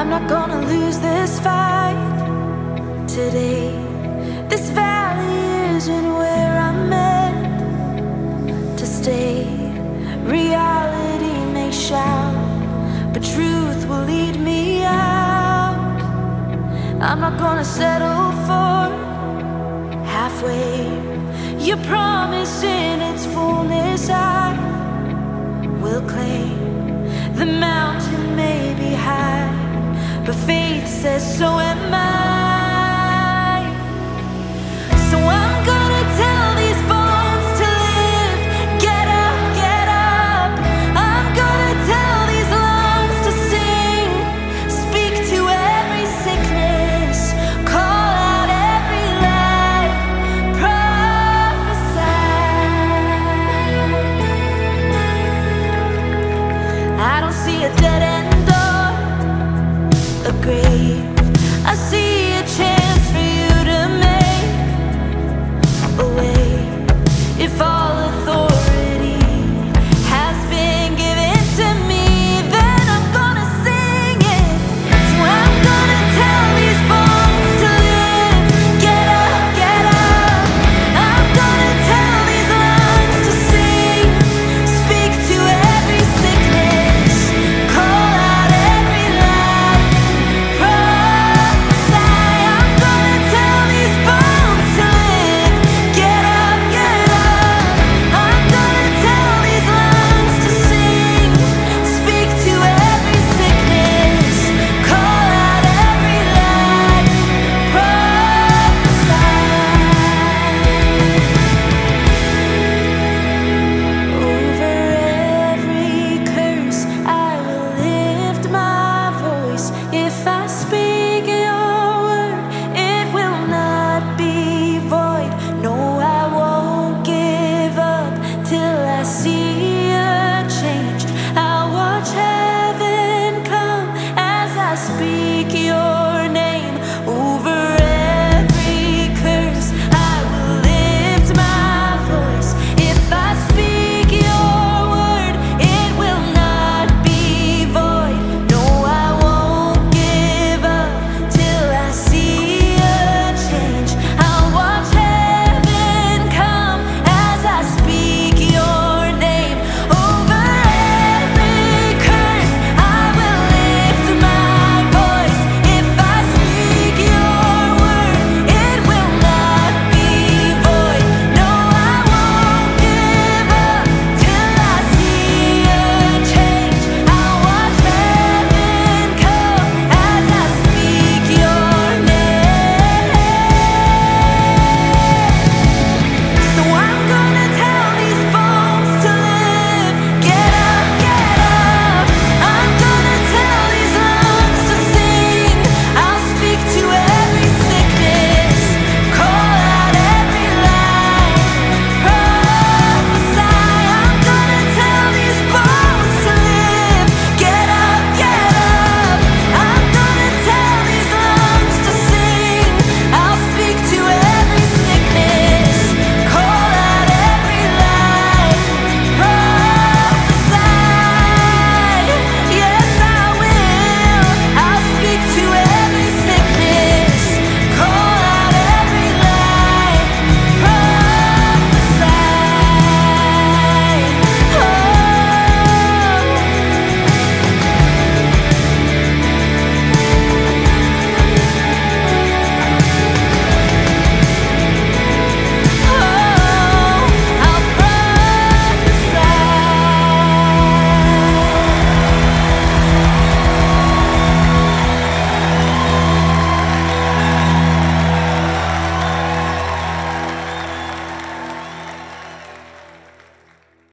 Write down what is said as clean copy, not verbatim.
I'm not gonna lose this fight today. This valley isn't where I'm meant to stay. Reality may shout, but truth will lead me out. I'm not gonna settle for halfway. Your promise in its fullness I will claim. The mountain may be high, but faith says so am I.